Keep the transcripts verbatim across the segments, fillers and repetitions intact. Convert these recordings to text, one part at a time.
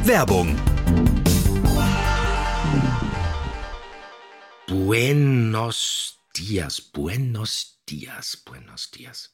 Werbung. Buenos dias, buenos dias, buenos dias.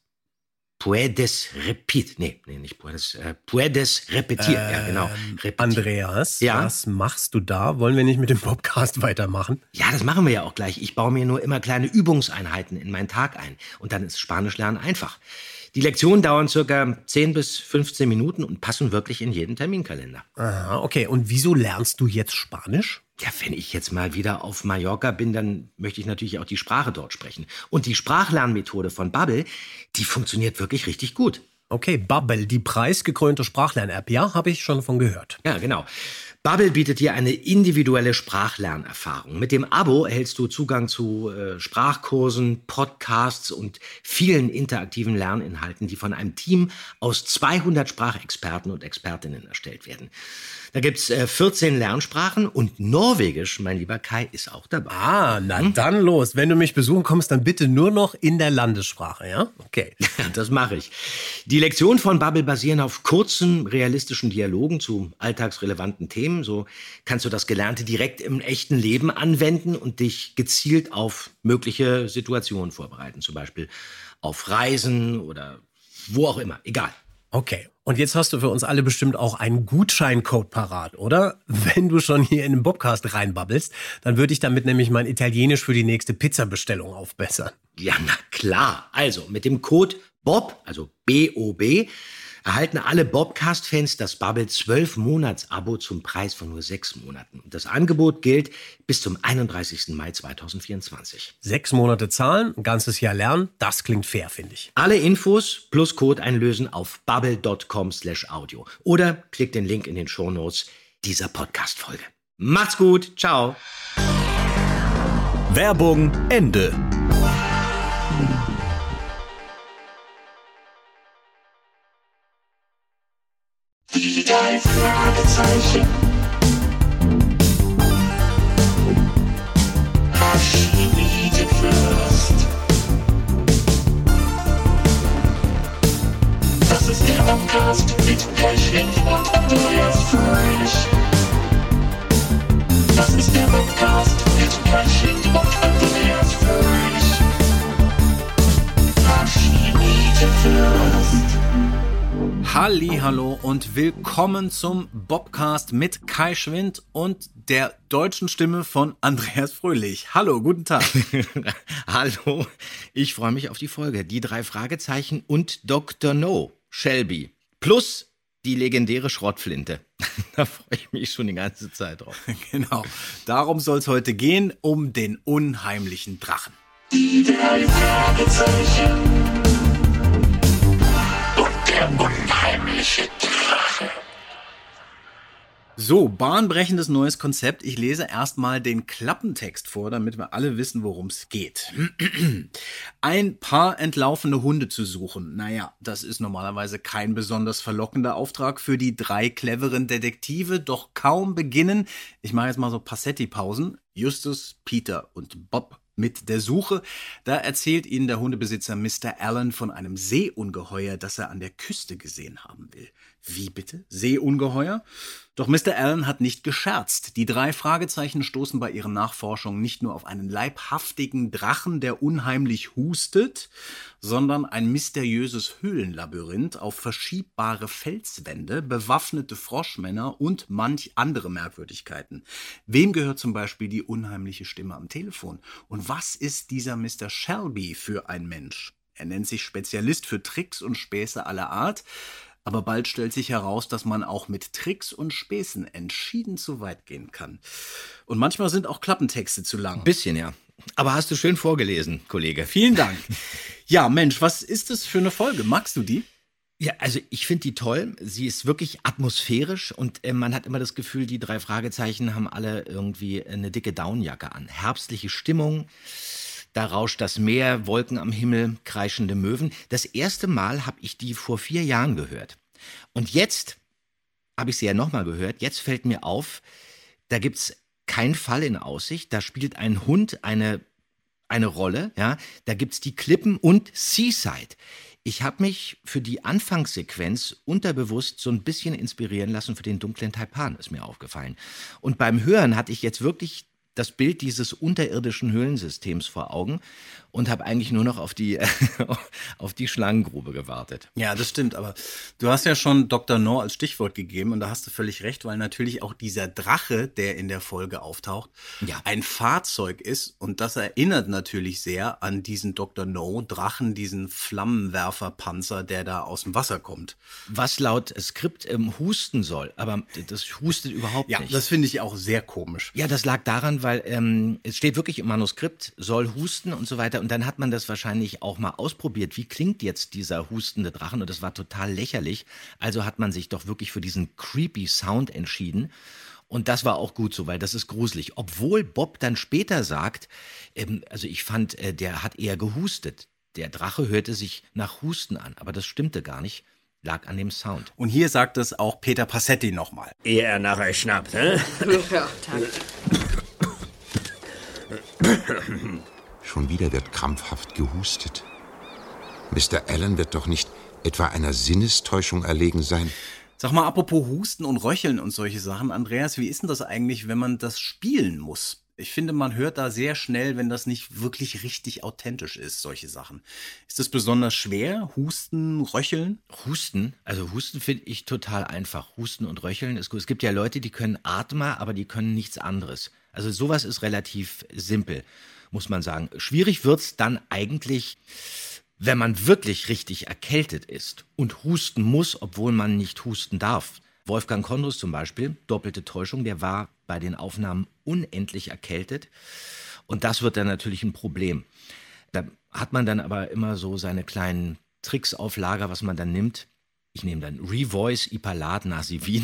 Puedes repeat, nee, nee, nicht puedes, äh, puedes repetir, ähm, ja genau. Repetir. Andreas, ja? Was machst du da? Wollen wir nicht mit dem Podcast weitermachen? Ja, das machen wir ja auch gleich. Ich baue mir nur immer kleine Übungseinheiten in meinen Tag ein und dann ist Spanisch lernen einfach. Die Lektionen dauern circa zehn bis fünfzehn Minuten und passen wirklich in jeden Terminkalender. Aha, okay. Und wieso lernst du jetzt Spanisch? Ja, wenn ich jetzt mal wieder auf Mallorca bin, dann möchte ich natürlich auch die Sprache dort sprechen. Und die Sprachlernmethode von Babbel, die funktioniert wirklich richtig gut. Okay, Babbel, die preisgekrönte Sprachlern-App, ja, habe ich schon von gehört. Ja, genau. Babbel bietet dir eine individuelle Sprachlernerfahrung. Mit dem Abo erhältst du Zugang zu äh, Sprachkursen, Podcasts und vielen interaktiven Lerninhalten, die von einem Team aus zweihundert Sprachexperten und Expertinnen erstellt werden. Da gibt's äh, vierzehn Lernsprachen und Norwegisch, mein lieber Kai, ist auch dabei. Ah, na hm? dann los. Wenn du mich besuchen kommst, dann bitte nur noch in der Landessprache, ja? Okay. Das mache ich. Die Lektionen von Babbel basieren auf kurzen, realistischen Dialogen zu alltagsrelevanten Themen. So kannst du das Gelernte direkt im echten Leben anwenden und dich gezielt auf mögliche Situationen vorbereiten. Zum Beispiel auf Reisen oder wo auch immer. Egal. Okay. Und jetzt hast du für uns alle bestimmt auch einen Gutscheincode parat, oder? Wenn du schon hier in den Bobcast reinbabbelst, dann würde ich damit nämlich mein Italienisch für die nächste Pizzabestellung aufbessern. Ja, na klar. Also mit dem Code Bob, also B O B, erhalten alle Bobcast-Fans das Babbel zwölf Monats Abo zum Preis von nur sechs Monaten. Und das Angebot gilt bis zum einunddreißigsten Mai zweitausendvierundzwanzig. Sechs Monate zahlen, ein ganzes Jahr lernen, das klingt fair, finde ich. Alle Infos plus Code einlösen auf babbel punkt com slash audio oder klickt den Link in den Shownotes dieser Podcast-Folge. Macht's gut, ciao. Werbung Ende. Die drei Fragezeichen. Fürst. Das ist der Podcast mit Kai und Andreas Fröhlich. Das ist der Podcast mit Kai und Andreas Fröhlich. Fürst. Hallihallo und willkommen zum Bobcast mit Kai Schwind und der deutschen Stimme von Andreas Fröhlich. Hallo, guten Tag. Hallo, ich freue mich auf die Folge. Die drei Fragezeichen und Doktor No, Shelby. Plus die legendäre Schrottflinte. Da freue ich mich schon die ganze Zeit drauf. Genau, darum soll es heute gehen, um den unheimlichen Drachen. Die drei Fragezeichen. Der unheimliche Drache. So, bahnbrechendes neues Konzept. Ich lese erstmal den Klappentext vor, damit wir alle wissen, worum es geht. Ein paar entlaufene Hunde zu suchen. Naja, das ist normalerweise kein besonders verlockender Auftrag für die drei cleveren Detektive, doch kaum beginnen, ich mache jetzt mal so Passetti-Pausen, Justus, Peter und Bob mit der Suche. Da erzählt ihnen der Hundebesitzer Mister Allen von einem Seeungeheuer, das er an der Küste gesehen haben will. Wie bitte? Seeungeheuer? Doch Mister Allen hat nicht gescherzt. Die drei Fragezeichen stoßen bei ihren Nachforschungen nicht nur auf einen leibhaftigen Drachen, der unheimlich hustet, sondern ein mysteriöses Höhlenlabyrinth auf verschiebbare Felswände, bewaffnete Froschmänner und manch andere Merkwürdigkeiten. Wem gehört zum Beispiel die unheimliche Stimme am Telefon? Und was ist dieser Mister Shelby für ein Mensch? Er nennt sich Spezialist für Tricks und Späße aller Art, aber bald stellt sich heraus, dass man auch mit Tricks und Späßen entschieden zu weit gehen kann. Und manchmal sind auch Klappentexte zu lang. Ein bisschen, ja. Aber hast du schön vorgelesen, Kollege. Vielen Dank. Ja, Mensch, was ist das für eine Folge? Magst du die? Ja, also ich finde die toll. Sie ist wirklich atmosphärisch und äh, man hat immer das Gefühl, die drei Fragezeichen haben alle irgendwie eine dicke Daunenjacke an. Herbstliche Stimmung, da rauscht das Meer, Wolken am Himmel, kreischende Möwen. Das erste Mal habe ich die vor vier Jahren gehört. Und jetzt habe ich sie ja nochmal gehört. Jetzt fällt mir auf, da gibt's keinen Fall in Aussicht. Da spielt ein Hund eine, eine Rolle. Ja, da gibt's die Klippen und Seaside. Ich habe mich für die Anfangssequenz unterbewusst so ein bisschen inspirieren lassen für den dunklen Taipan, ist mir aufgefallen. Und beim Hören hatte ich jetzt wirklich das Bild dieses unterirdischen Höhlensystems vor Augen und habe eigentlich nur noch auf die, auf die Schlangengrube gewartet. Ja, das stimmt, aber du hast ja schon Doktor No als Stichwort gegeben und da hast du völlig recht, weil natürlich auch dieser Drache, der in der Folge auftaucht, Ja. ein Fahrzeug ist und das erinnert natürlich sehr an diesen Doktor No Drachen, diesen Flammenwerferpanzer, der da aus dem Wasser kommt. Was laut Skript ähm, husten soll, aber das hustet überhaupt Ja, nicht. das finde ich auch sehr komisch. Ja, das lag daran, weil ähm, es steht wirklich im Manuskript, soll husten und so weiter. Und dann hat man das wahrscheinlich auch mal ausprobiert. Wie klingt jetzt dieser hustende Drachen? Und das war total lächerlich. Also hat man sich doch wirklich für diesen creepy Sound entschieden. Und das war auch gut so, weil das ist gruselig. Obwohl Bob dann später sagt, ähm, also ich fand, äh, der hat eher gehustet. Der Drache hörte sich nach Husten an, aber das stimmte gar nicht. Lag an dem Sound. Und hier sagt es auch Peter Passetti nochmal. Ehe er nachher schnappt, hä? Ja, danke. Schon wieder wird krampfhaft gehustet. Mister Allen wird doch nicht etwa einer Sinnestäuschung erlegen sein. Sag mal, apropos Husten und Röcheln und solche Sachen, Andreas, wie ist denn das eigentlich, wenn man das spielen muss? Ich finde, man hört da sehr schnell, wenn das nicht wirklich richtig authentisch ist, solche Sachen. Ist das besonders schwer? Husten, Röcheln? Husten, also Husten finde ich total einfach. Husten und Röcheln ist gut. Es gibt ja Leute, die können Atmer, aber die können nichts anderes. Also sowas ist relativ simpel, muss man sagen. Schwierig wird's dann eigentlich, wenn man wirklich richtig erkältet ist und husten muss, obwohl man nicht husten darf. Wolfgang Kondrus zum Beispiel, doppelte Täuschung, der war bei den Aufnahmen unendlich erkältet. Und das wird dann natürlich ein Problem. Da hat man dann aber immer so seine kleinen Tricks auf Lager, was man dann nimmt. Ich nehme dann Revoice, Ipalat, Nasivin.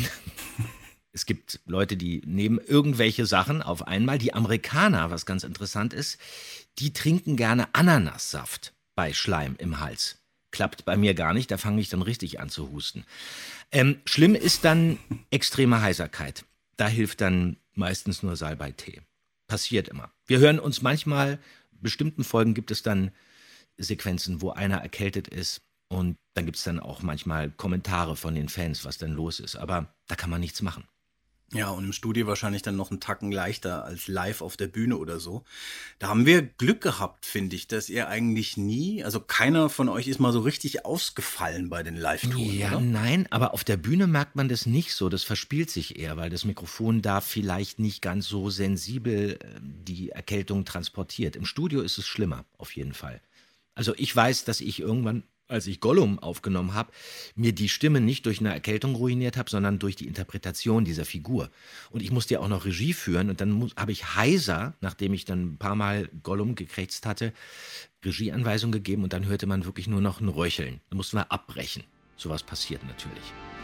Es gibt Leute, die nehmen irgendwelche Sachen auf einmal. Die Amerikaner, was ganz interessant ist, die trinken gerne Ananassaft bei Schleim im Hals. Klappt bei mir gar nicht, da fange ich dann richtig an zu husten. Ähm, schlimm ist dann extreme Heiserkeit. Da hilft dann meistens nur Salbeitee. Passiert immer. Wir hören uns manchmal, bestimmten Folgen gibt es dann Sequenzen, wo einer erkältet ist. Und dann gibt es dann auch manchmal Kommentare von den Fans, was denn los ist. Aber da kann man nichts machen. Ja, und im Studio wahrscheinlich dann noch einen Tacken leichter als live auf der Bühne oder so. Da haben wir Glück gehabt, finde ich, dass ihr eigentlich nie, also keiner von euch ist mal so richtig ausgefallen bei den Live-Touren, Ja, oder? nein, aber auf der Bühne merkt man das nicht so. Das verspielt sich eher, weil das Mikrofon da vielleicht nicht ganz so sensibel äh, die Erkältung transportiert. Im Studio ist es schlimmer, auf jeden Fall. Also ich weiß, dass ich irgendwann, als ich Gollum aufgenommen habe, mir die Stimme nicht durch eine Erkältung ruiniert habe, sondern durch die Interpretation dieser Figur. Und ich musste ja auch noch Regie führen und dann habe ich heiser, nachdem ich dann ein paar Mal Gollum gekrächzt hatte, Regieanweisungen gegeben und dann hörte man wirklich nur noch ein Röcheln. Da mussten wir abbrechen. Sowas passiert natürlich.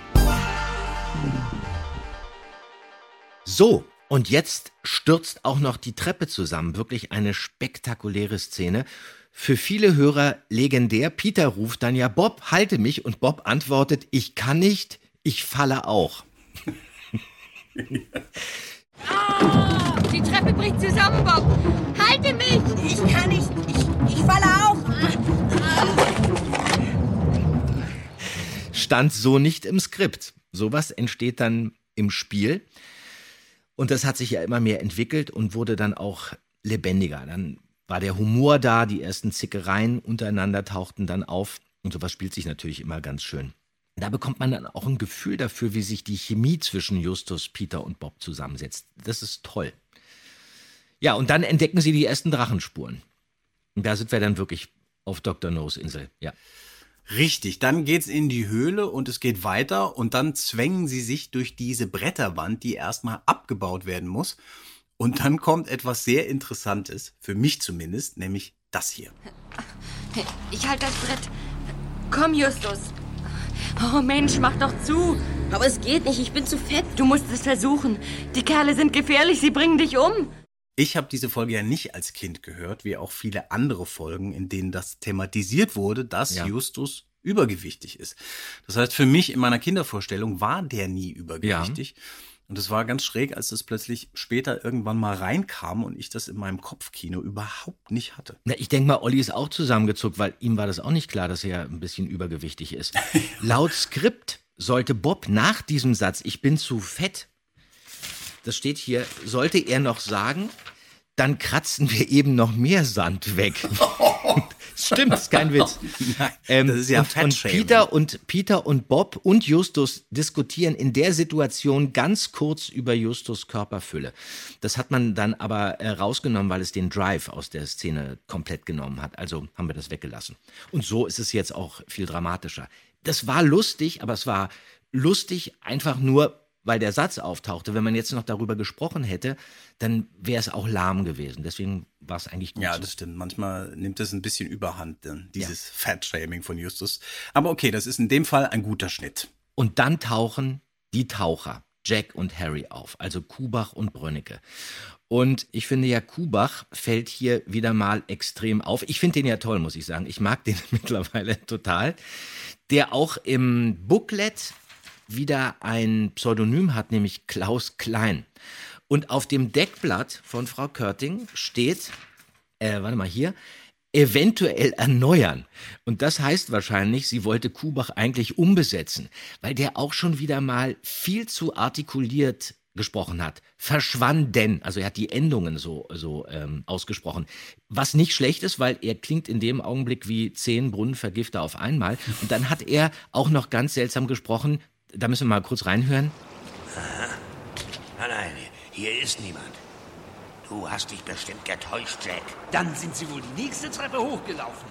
So, und jetzt stürzt auch noch die Treppe zusammen. Wirklich eine spektakuläre Szene. Für viele Hörer legendär. Peter ruft dann ja, Bob, halte mich. Und Bob antwortet, ich kann nicht, ich falle auch. Ah, die Treppe bricht zusammen, Bob. Halte mich. Ich kann nicht. Ich, ich falle auch. Stand so nicht im Skript. Sowas entsteht dann im Spiel. Und das hat sich ja immer mehr entwickelt und wurde dann auch lebendiger. Dann war der Humor da, die ersten Zickereien untereinander tauchten dann auf. Und sowas spielt sich natürlich immer ganz schön. Da bekommt man dann auch ein Gefühl dafür, wie sich die Chemie zwischen Justus, Peter und Bob zusammensetzt. Das ist toll. Ja, und dann entdecken sie die ersten Drachenspuren. Und da sind wir dann wirklich auf Doktor No's Insel, ja. Richtig, dann geht's in die Höhle und es geht weiter und dann zwängen sie sich durch diese Bretterwand, die erstmal abgebaut werden muss. Und dann kommt etwas sehr Interessantes, für mich zumindest, nämlich das hier. Ich halte das Brett. Komm, Justus. Oh Mensch, mach doch zu. Aber es geht nicht, ich bin zu fett. Du musst es versuchen. Die Kerle sind gefährlich, sie bringen dich um. Ich habe diese Folge ja nicht als Kind gehört, wie auch viele andere Folgen, in denen das thematisiert wurde, dass Ja. Justus übergewichtig ist. Das heißt, für mich in meiner Kindervorstellung war der nie übergewichtig. Und es war ganz schräg, als das plötzlich später irgendwann mal reinkam und ich das in meinem Kopfkino überhaupt nicht hatte. Na, ich denke mal, Olli ist auch zusammengezuckt, weil ihm war das auch nicht klar, dass er ein bisschen übergewichtig ist. Laut Skript sollte Bob nach diesem Satz, ich bin zu fett, das steht hier, sollte er noch sagen, dann kratzen wir eben noch mehr Sand weg. Stimmt, ist kein Witz. Nein, Ähm, das ist ja und, und Fettshaming. Peter und Peter und Bob und Justus diskutieren in der Situation ganz kurz über Justus Körperfülle. Das hat man dann aber äh, rausgenommen, weil es den Drive aus der Szene komplett genommen hat. Also haben wir das weggelassen. Und so ist es jetzt auch viel dramatischer. Das war lustig, aber es war lustig einfach nur, weil der Satz auftauchte. Wenn man jetzt noch darüber gesprochen hätte, dann wäre es auch lahm gewesen. Deswegen war es eigentlich gut. Ja, so. das stimmt. Manchmal nimmt das ein bisschen überhand, denn dieses Fat-Shaming von Justus. Aber okay, das ist in dem Fall ein guter Schnitt. Und dann tauchen die Taucher, Jack und Harry, auf, also Kubach und Brönnecke. Und ich finde ja, Kubach fällt hier wieder mal extrem auf. Ich finde den ja toll, muss ich sagen. Ich mag den mittlerweile total. Der auch im Booklet wieder ein Pseudonym hat, nämlich Klaus Klein. Und auf dem Deckblatt von Frau Körting steht, äh, warte mal hier, eventuell erneuern. Und das heißt wahrscheinlich, sie wollte Kubach eigentlich umbesetzen, weil der auch schon wieder mal viel zu artikuliert gesprochen hat. Verschwanden, also er hat die Endungen so, so ähm, ausgesprochen. Was nicht schlecht ist, weil er klingt in dem Augenblick wie zehn Brunnenvergifter auf einmal. Und dann hat er auch noch ganz seltsam gesprochen. Da müssen wir mal kurz reinhören. Nein, nein, hier ist niemand. Du hast dich bestimmt getäuscht, Jack. Dann sind Sie wohl die nächste Treppe hochgelaufen.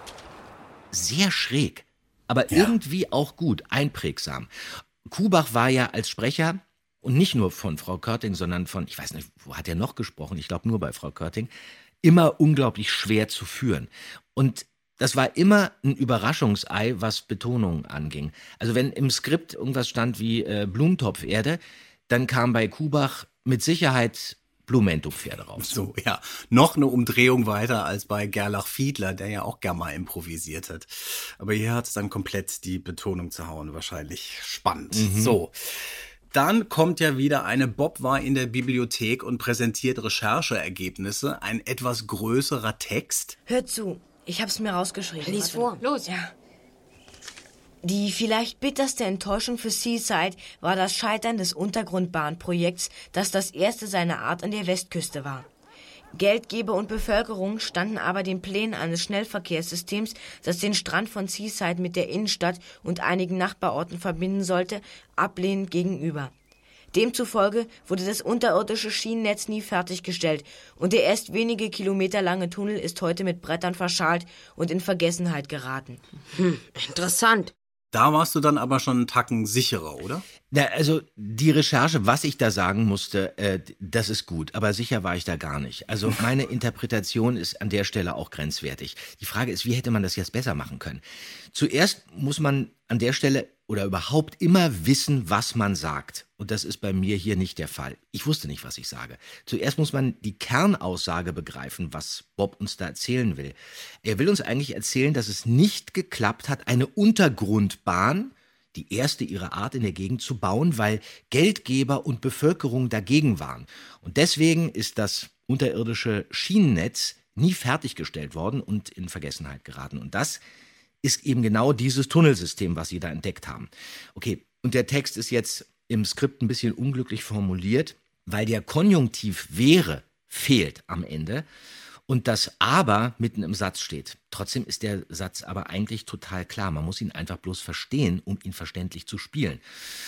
Sehr schräg, aber irgendwie auch gut, einprägsam. Kubach war ja als Sprecher, und nicht nur von Frau Körting, sondern von, ich weiß nicht, wo hat er noch gesprochen? Ich glaube nur bei Frau Körting, immer unglaublich schwer zu führen. Und das war immer ein Überraschungsei, was Betonung anging. Also wenn im Skript irgendwas stand wie äh, Blumentopferde, dann kam bei Kubach mit Sicherheit Blumentopferde raus. So, ja. Noch eine Umdrehung weiter als bei Gerlach Fiedler, der ja auch gerne mal improvisiert hat. Aber hier hat es dann komplett die Betonung zu hauen. Wahrscheinlich spannend. Mhm. So. Dann kommt ja wieder eine Bob war in der Bibliothek und präsentiert Rechercheergebnisse. Ein etwas größerer Text. Hör zu, ich hab's mir rausgeschrieben. Lies vor. Los. Ja. Die vielleicht bitterste Enttäuschung für Seaside war das Scheitern des Untergrundbahnprojekts, das das erste seiner Art an der Westküste war. Geldgeber und Bevölkerung standen aber den Plänen eines Schnellverkehrssystems, das den Strand von Seaside mit der Innenstadt und einigen Nachbarorten verbinden sollte, ablehnend gegenüber. Demzufolge wurde das unterirdische Schienennetz nie fertiggestellt und der erst wenige Kilometer lange Tunnel ist heute mit Brettern verschalt und in Vergessenheit geraten. Hm, interessant. Da warst du dann aber schon einen Tacken sicherer, oder? Na, also die Recherche, was ich da sagen musste, äh, das ist gut, aber sicher war ich da gar nicht. Also meine Interpretation ist an der Stelle auch grenzwertig. Die Frage ist, wie hätte man das jetzt besser machen können? Zuerst muss man an der Stelle oder überhaupt immer wissen, was man sagt. Und das ist bei mir hier nicht der Fall. Ich wusste nicht, was ich sage. Zuerst muss man die Kernaussage begreifen, was Bob uns da erzählen will. Er will uns eigentlich erzählen, dass es nicht geklappt hat, eine Untergrundbahn, die erste ihrer Art in der Gegend, zu bauen, weil Geldgeber und Bevölkerung dagegen waren. Und deswegen ist das unterirdische Schienennetz nie fertiggestellt worden und in Vergessenheit geraten. Und das ist eben genau dieses Tunnelsystem, was sie da entdeckt haben. Okay, und der Text ist jetzt im Skript ein bisschen unglücklich formuliert, weil der Konjunktiv wäre fehlt am Ende und das aber mitten im Satz steht. Trotzdem ist der Satz aber eigentlich total klar. Man muss ihn einfach bloß verstehen, um ihn verständlich zu spielen.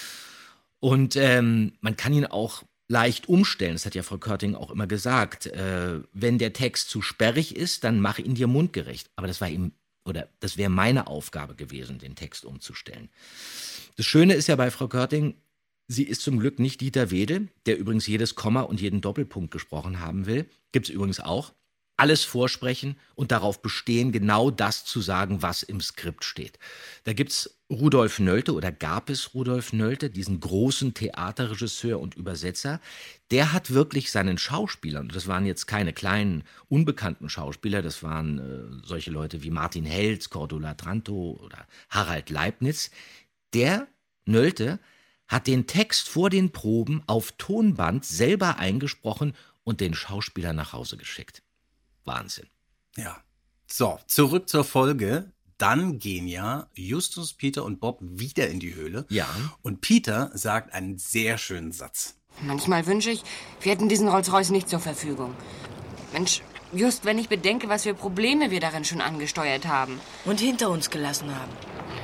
Und ähm, man kann ihn auch leicht umstellen. Das hat ja Frau Körting auch immer gesagt. Äh, wenn der Text zu sperrig ist, dann mach ihn dir mundgerecht. Aber das war eben Oder das wäre meine Aufgabe gewesen, den Text umzustellen. Das Schöne ist ja bei Frau Körting, sie ist zum Glück nicht Dieter Wedel, der übrigens jedes Komma und jeden Doppelpunkt gesprochen haben will. Gibt es übrigens auch. Alles vorsprechen und darauf bestehen, genau das zu sagen, was im Skript steht. Da gibt es Rudolf Nölte oder gab es Rudolf Nölte, diesen großen Theaterregisseur und Übersetzer. Der hat wirklich seinen Schauspielern, das waren jetzt keine kleinen, unbekannten Schauspieler, das waren äh, solche Leute wie Martin Helz, Cordula Tranto oder Harald Leibniz. Der, Nölte, hat den Text vor den Proben auf Tonband selber eingesprochen und den Schauspieler nach Hause geschickt. Wahnsinn. Ja. So, zurück zur Folge. Dann gehen ja Justus, Peter und Bob wieder in die Höhle. Ja. Und Peter sagt einen sehr schönen Satz. Manchmal wünsche ich, wir hätten diesen Rolls-Royce nicht zur Verfügung. Mensch, just wenn ich bedenke, was für Probleme wir darin schon angesteuert haben. Und hinter uns gelassen haben.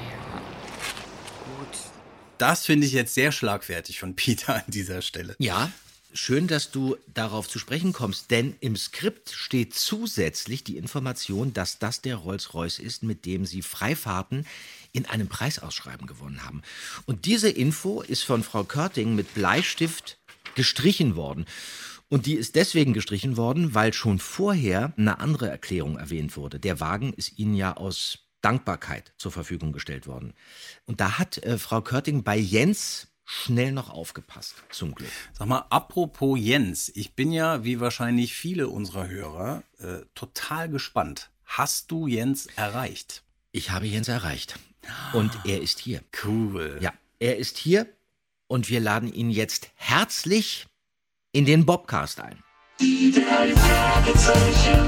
Gut. Das finde ich jetzt sehr schlagfertig von Peter an dieser Stelle. Ja, schön, dass du darauf zu sprechen kommst, denn im Skript steht zusätzlich die Information, dass das der Rolls-Royce ist, mit dem sie Freifahrten in einem Preisausschreiben gewonnen haben. Und diese Info ist von Frau Körting mit Bleistift gestrichen worden. Und die ist deswegen gestrichen worden, weil schon vorher eine andere Erklärung erwähnt wurde. Der Wagen ist ihnen ja aus Dankbarkeit zur Verfügung gestellt worden. Und da hat äh, Frau Körting bei Jens schnell noch aufgepasst, zum Glück. Sag mal, apropos Jens, ich bin ja, wie wahrscheinlich viele unserer Hörer, äh, total gespannt. Hast du Jens erreicht? Ich habe Jens erreicht. Und er ist hier. Cool. Ja, er ist hier und wir laden ihn jetzt herzlich in den Bobcast ein. Die drei Fragezeichen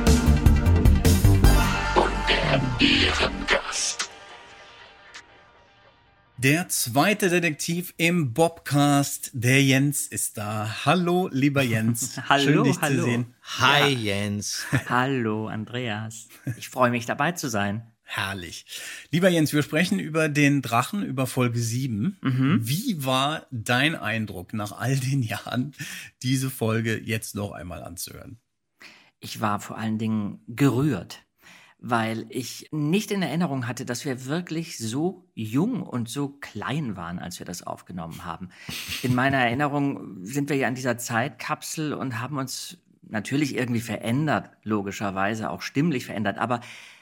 und der Ehrengast. Der zweite Detektiv im Bobcast, der Jens, ist da. Hallo, lieber Jens. Hallo, Schön, dich hallo. zu sehen. Hi, Jens. Hallo, Andreas. Ich freue mich, dabei zu sein. Herrlich. Lieber Jens, wir sprechen über den Drachen, über Folge sieben. Mhm. Wie war dein Eindruck nach all den Jahren, diese Folge jetzt noch einmal anzuhören? Ich war vor allen Dingen gerührt, weil ich nicht in Erinnerung hatte, dass wir wirklich so jung und so klein waren, als wir das aufgenommen haben. In meiner Erinnerung sind wir ja in dieser Zeitkapsel und haben uns natürlich irgendwie verändert, logischerweise auch stimmlich verändert, aber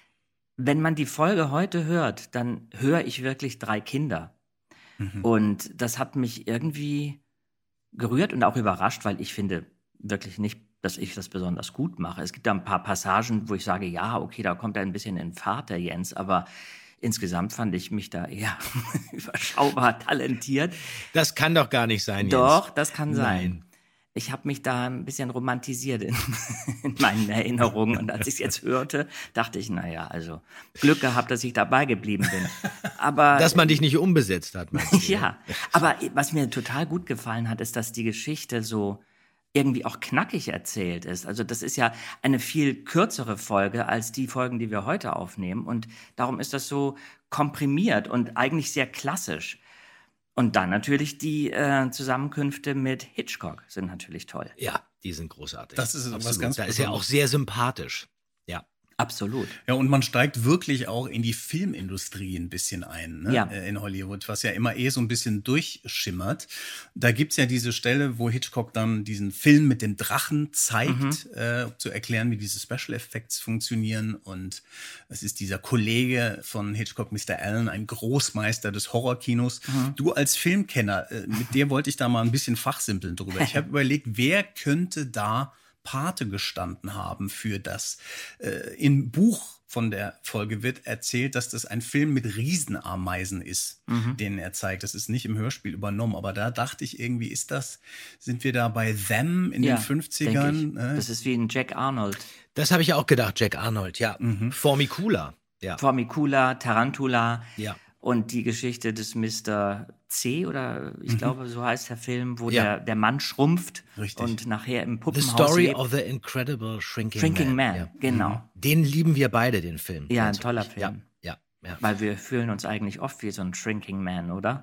wenn man die Folge heute hört, dann höre ich wirklich drei Kinder. Mhm. Und das hat mich irgendwie gerührt und auch überrascht, weil ich finde wirklich nicht, dass ich das besonders gut mache. Es gibt da ein paar Passagen, wo ich sage, ja, okay, da kommt er ein bisschen in Fahrt, der Jens, aber insgesamt fand ich mich da eher überschaubar talentiert. Das kann doch gar nicht sein, Jens. Doch, das kann sein. Nein. Ich habe mich da ein bisschen romantisiert in, in meinen Erinnerungen. Und als ich es jetzt hörte, dachte ich, naja, also Glück gehabt, dass ich dabei geblieben bin. Aber dass man dich nicht umbesetzt hat, meinst du? Ja, aber was mir total gut gefallen hat, ist, dass die Geschichte so irgendwie auch knackig erzählt ist. Also das ist ja eine viel kürzere Folge als die Folgen, die wir heute aufnehmen. Und darum ist das so komprimiert und eigentlich sehr klassisch. Und dann natürlich die äh, Zusammenkünfte mit Hitchcock sind natürlich toll. Ja, die sind großartig. Das ist Absolut. was ganz Da ist ja auch sehr sympathisch. Ja. Absolut. Ja, und man steigt wirklich auch in die Filmindustrie ein bisschen ein, ne? Ja. In Hollywood, was ja immer eh so ein bisschen durchschimmert. Da gibt's ja diese Stelle, wo Hitchcock dann diesen Film mit dem Drachen zeigt, mhm. äh, zu erklären, wie diese Special Effects funktionieren. Und es ist dieser Kollege von Hitchcock, Mister Allen, ein Großmeister des Horrorkinos. Mhm. Du als Filmkenner, äh, mit dir wollte ich da mal ein bisschen fachsimpeln drüber. Ich habe überlegt, wer könnte da Pate gestanden haben für das. Äh, im Buch von der Folge wird erzählt, dass das ein Film mit Riesenameisen ist, mhm. den er zeigt. Das ist nicht im Hörspiel übernommen, aber da dachte ich irgendwie, ist das, sind wir da bei Them in ja, den fünfzigern? Äh? Das ist wie ein Jack Arnold. Das habe ich ja auch gedacht, Jack Arnold, ja. Mhm. Formicula. Ja. Formicula, Tarantula. Ja. Und die Geschichte des Mister C, oder ich mhm. glaube, so heißt der Film, wo ja. der, der Mann schrumpft. Richtig. Und nachher im Puppenhaus The Story lebt. of the Incredible Shrinking, Shrinking Man. Man. Ja. Genau. Den lieben wir beide, den Film. Ja, ein Ganz toller wirklich. Film. Ja, ja, ja. Weil wir fühlen uns eigentlich oft wie so ein Shrinking Man, oder?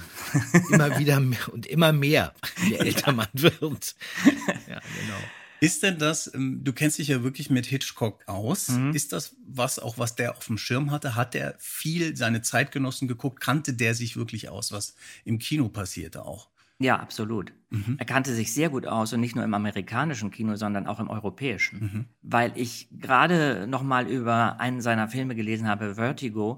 Immer wieder mehr und immer mehr, je älter man wird. Ja, genau. Ist denn das, du kennst dich ja wirklich mit Hitchcock aus, Mhm. ist das was, auch was der auf dem Schirm hatte? Hat der viel seine Zeitgenossen geguckt? Kannte der sich wirklich aus, was im Kino passierte auch? Ja, absolut. Mhm. Er kannte sich sehr gut aus und nicht nur im amerikanischen Kino, sondern auch im europäischen. Mhm. Weil ich gerade noch mal über einen seiner Filme gelesen habe, Vertigo.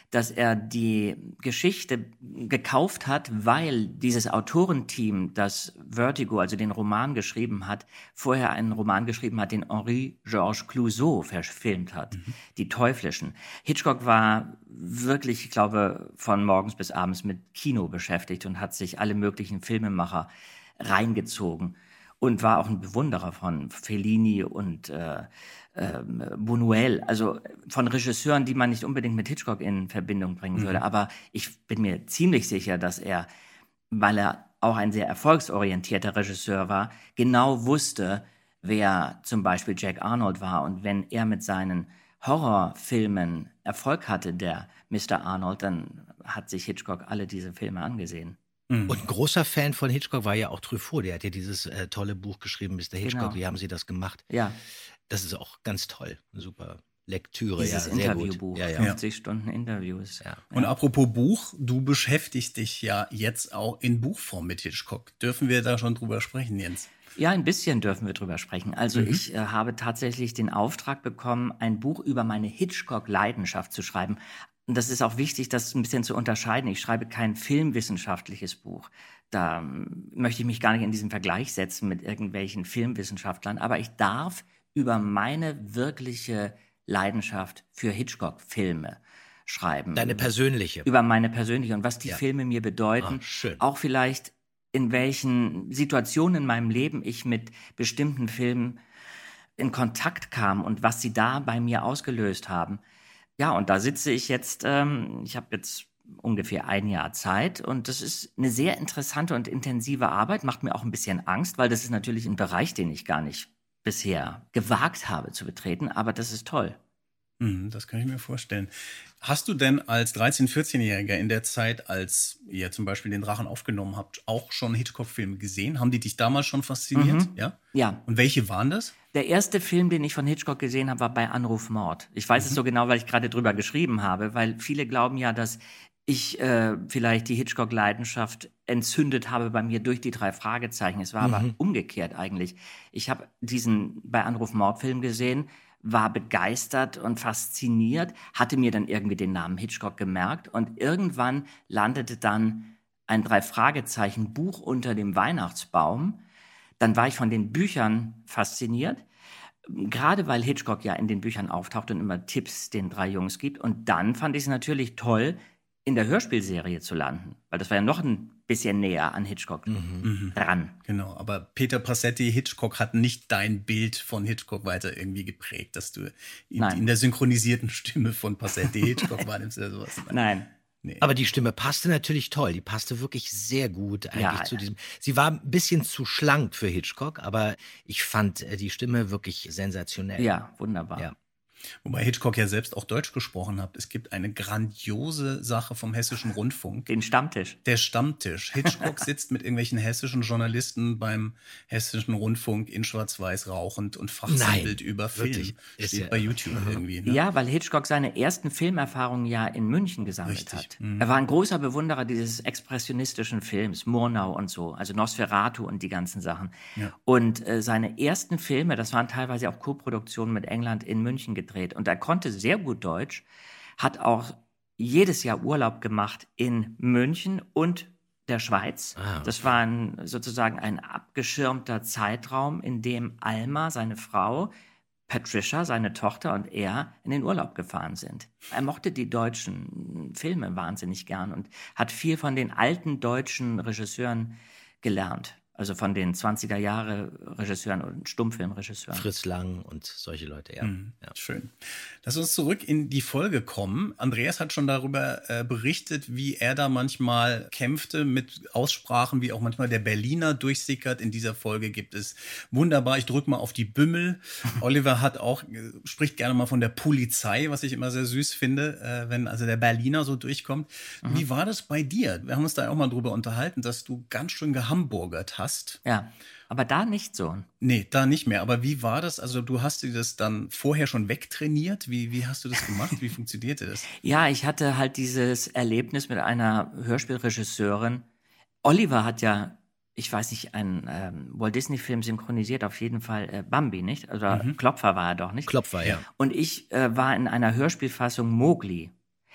dass er die Geschichte gekauft hat, weil dieses Autorenteam, das Vertigo, also den Roman geschrieben hat, vorher einen Roman geschrieben hat, den Henri-Georges Clouzot verfilmt hat, mhm. Die Teuflischen. Hitchcock war wirklich, ich glaube, von morgens bis abends mit Kino beschäftigt und hat sich alle möglichen Filmemacher reingezogen und war auch ein Bewunderer von Fellini und äh, äh, Buñuel, also von Regisseuren, die man nicht unbedingt mit Hitchcock in Verbindung bringen würde. Mhm. Aber ich bin mir ziemlich sicher, dass er, weil er auch ein sehr erfolgsorientierter Regisseur war, genau wusste, wer zum Beispiel Jack Arnold war. Und wenn er mit seinen Horrorfilmen Erfolg hatte, der Mister Arnold, dann hat sich Hitchcock alle diese Filme angesehen. Und ein großer Fan von Hitchcock war ja auch Truffaut. Der hat ja dieses äh, tolle Buch geschrieben, Mister Hitchcock. Genau. Wie haben Sie das gemacht? Ja. Das ist auch ganz toll. Eine super Lektüre. Dieses ja, sehr Interviewbuch, gut. Ja, ja. fünfzig Stunden Interviews. Ja. Und apropos Buch, du beschäftigst dich ja jetzt auch in Buchform mit Hitchcock. Dürfen wir da schon drüber sprechen, Jens? Ja, ein bisschen dürfen wir drüber sprechen. Also Mhm. ich äh, habe tatsächlich den Auftrag bekommen, ein Buch über meine Hitchcock-Leidenschaft zu schreiben. Und das ist auch wichtig, das ein bisschen zu unterscheiden. Ich schreibe kein filmwissenschaftliches Buch. Da ähm, möchte ich mich gar nicht in diesen Vergleich setzen mit irgendwelchen Filmwissenschaftlern. Aber ich darf über meine wirkliche Leidenschaft für Hitchcock-Filme schreiben. Deine persönliche. Über meine persönliche und was die Ja. Filme mir bedeuten. Ah, schön. Auch vielleicht in welchen Situationen in meinem Leben ich mit bestimmten Filmen in Kontakt kam und was sie da bei mir ausgelöst haben. Ja, und da sitze ich jetzt, ähm, ich habe jetzt ungefähr ein Jahr Zeit und das ist eine sehr interessante und intensive Arbeit, macht mir auch ein bisschen Angst, weil das ist natürlich ein Bereich, den ich gar nicht bisher gewagt habe zu betreten, aber das ist toll. Mhm, das kann ich mir vorstellen. Hast du denn als dreizehn-, vierzehnjähriger in der Zeit, als ihr zum Beispiel den Drachen aufgenommen habt, auch schon Hitchcock-Filme gesehen? Haben die dich damals schon fasziniert? Mhm. Ja? Ja. Und welche waren das? Der erste Film, den ich von Hitchcock gesehen habe, war bei Anruf Mord. Ich weiß Mhm. es so genau, weil ich gerade drüber geschrieben habe, weil viele glauben ja, dass ich äh, vielleicht die Hitchcock-Leidenschaft entzündet habe bei mir durch die drei Fragezeichen. Es war aber Mhm. umgekehrt eigentlich. Ich habe diesen bei Anruf Mord-Film gesehen, war begeistert und fasziniert, hatte mir dann irgendwie den Namen Hitchcock gemerkt und irgendwann landete dann ein Drei-Fragezeichen-Buch unter dem Weihnachtsbaum. Dann war ich von den Büchern fasziniert, gerade weil Hitchcock ja in den Büchern auftaucht und immer Tipps den drei Jungs gibt. Und dann fand ich es natürlich toll, in der Hörspielserie zu landen, weil das war ja noch ein bisschen näher an Hitchcock Mhm. ran. Genau, aber Peter Passetti, Hitchcock, hat nicht dein Bild von Hitchcock weiter irgendwie geprägt, dass du in, Nein. in der synchronisierten Stimme von Passetti Hitchcock wahrnimmst oder sowas. Nein. Nee. Aber die Stimme passte natürlich toll. Die passte wirklich sehr gut eigentlich Ja, zu ja. diesem. Sie war ein bisschen zu schlank für Hitchcock, aber ich fand äh, die Stimme wirklich sensationell. Ja, wunderbar. Ja. Wobei Hitchcock ja selbst auch Deutsch gesprochen hat. Es gibt eine grandiose Sache vom Hessischen Rundfunk. Den Stammtisch. Der Stammtisch. Hitchcock sitzt mit irgendwelchen hessischen Journalisten beim Hessischen Rundfunk in Schwarz-Weiß rauchend und fachsimpelt Nein, über Film. wirklich? Ist Steht ja- bei YouTube irgendwie. Ne? Ja, weil Hitchcock seine ersten Filmerfahrungen ja in München gesammelt Richtig. hat. Mhm. Er war ein großer Bewunderer dieses expressionistischen Films, Murnau und so, also Nosferatu und die ganzen Sachen. Ja. Und äh, seine ersten Filme, das waren teilweise auch Co-Produktionen mit England, in München gedreht. Und er konnte sehr gut Deutsch, hat auch jedes Jahr Urlaub gemacht in München und der Schweiz. Ah, okay. Das war ein, sozusagen ein abgeschirmter Zeitraum, in dem Alma, seine Frau, Patricia, seine Tochter und er in den Urlaub gefahren sind. Er mochte die deutschen Filme wahnsinnig gern und hat viel von den alten deutschen Regisseuren gelernt. Also von den zwanziger Jahre Regisseuren und Stummfilmregisseuren. Fritz Lang und solche Leute, ja. Mhm, ja. Schön. Lass uns zurück in die Folge kommen. Andreas hat schon darüber äh, berichtet, wie er da manchmal kämpfte mit Aussprachen, wie auch manchmal der Berliner durchsickert. In dieser Folge gibt es wunderbar, ich drücke mal auf die Bümmel. Oliver hat auch, äh, spricht gerne mal von der Polizei, was ich immer sehr süß finde, äh, wenn also der Berliner so durchkommt. Mhm. Wie war das bei dir? Wir haben uns da auch mal drüber unterhalten, dass du ganz schön gehamburgert hast. Ja, aber da nicht so. Nee, da nicht mehr. Aber wie war das? Also du hast dir das dann vorher schon wegtrainiert? Wie, wie hast du das gemacht? Wie funktionierte das? Ja, ich hatte halt dieses Erlebnis mit einer Hörspielregisseurin. Oliver hat ja, ich weiß nicht, einen ähm, Walt Disney-Film synchronisiert, auf jeden Fall äh, Bambi, nicht? Oder Klopfer war er doch, nicht? Klopfer, ja. Und ich äh, war in einer Hörspielfassung Mowgli.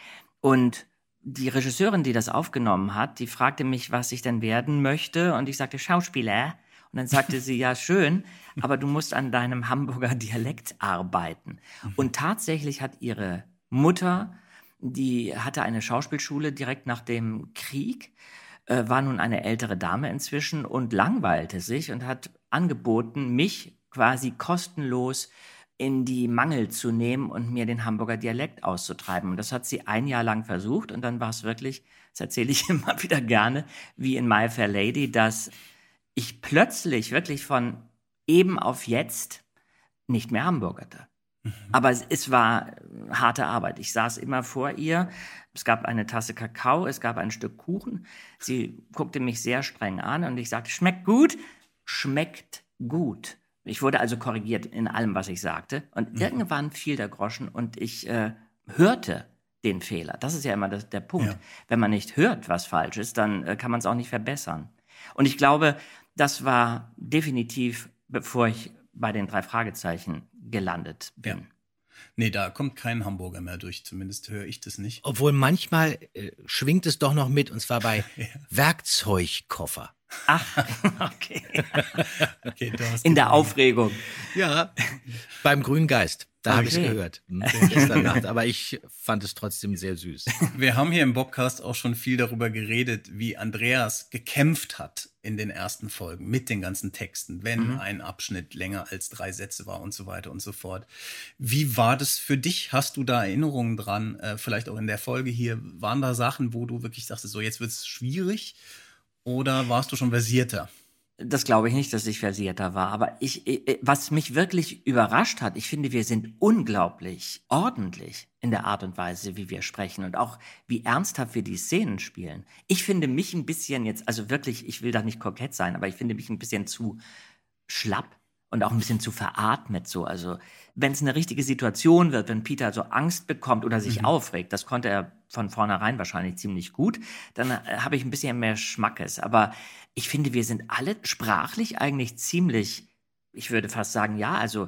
Und die Regisseurin, die das aufgenommen hat, die fragte mich, was ich denn werden möchte. Und ich sagte, Schauspieler. Und dann sagte sie, ja, schön, aber du musst an deinem Hamburger Dialekt arbeiten. Und tatsächlich hat ihre Mutter, die hatte eine Schauspielschule direkt nach dem Krieg, äh, war nun eine ältere Dame inzwischen und langweilte sich und hat angeboten, mich quasi kostenlos in die Mangel zu nehmen und mir den Hamburger Dialekt auszutreiben. Und das hat sie ein Jahr lang versucht und dann war es wirklich, das erzähle ich immer wieder gerne, wie in My Fair Lady, dass ich plötzlich wirklich von eben auf jetzt nicht mehr hamburgerte. Mhm. Aber es, es war harte Arbeit. Ich saß immer vor ihr, es gab eine Tasse Kakao, es gab ein Stück Kuchen. Sie guckte mich sehr streng an und ich sagte, schmeckt gut? Schmeckt gut. Ich wurde also korrigiert in allem, was ich sagte. Und mhm. irgendwann fiel der Groschen und ich äh, hörte den Fehler. Das ist ja immer das, der Punkt. Ja. Wenn man nicht hört, was falsch ist, dann äh, kann man es auch nicht verbessern. Und ich glaube, das war definitiv, bevor ich bei den drei Fragezeichen gelandet bin. Ja. Nee, da kommt kein Hamburger mehr durch, zumindest höre ich das nicht. Obwohl manchmal äh, schwingt es doch noch mit, und zwar bei ja. Werkzeugkoffer. Ach, okay. okay du hast In der Aufregung. Ja, beim Grünen Geist. Da okay. habe ich es gehört. Gestern Nacht. Aber ich fand es trotzdem sehr süß. Wir haben hier im Bobcast auch schon viel darüber geredet, wie Andreas gekämpft hat in den ersten Folgen mit den ganzen Texten, wenn mhm. ein Abschnitt länger als drei Sätze war und so weiter und so fort. Wie war das für dich? Hast du da Erinnerungen dran? Äh, vielleicht auch in der Folge hier. Waren da Sachen, wo du wirklich sagst, so jetzt wird es schwierig? Oder warst du schon versierter? Das glaube ich nicht, dass ich versierter war. Aber ich, was mich wirklich überrascht hat, ich finde, wir sind unglaublich ordentlich in der Art und Weise, wie wir sprechen und auch wie ernsthaft wir die Szenen spielen. Ich finde mich ein bisschen jetzt, also wirklich, ich will da nicht kokett sein, aber ich finde mich ein bisschen zu schlapp und auch ein bisschen zu veratmet so. Also wenn es eine richtige Situation wird, wenn Peter so Angst bekommt oder sich mhm. aufregt, das konnte er von vornherein wahrscheinlich ziemlich gut, dann äh, habe ich ein bisschen mehr Schmackes. Aber ich finde, wir sind alle sprachlich eigentlich ziemlich, ich würde fast sagen, ja, also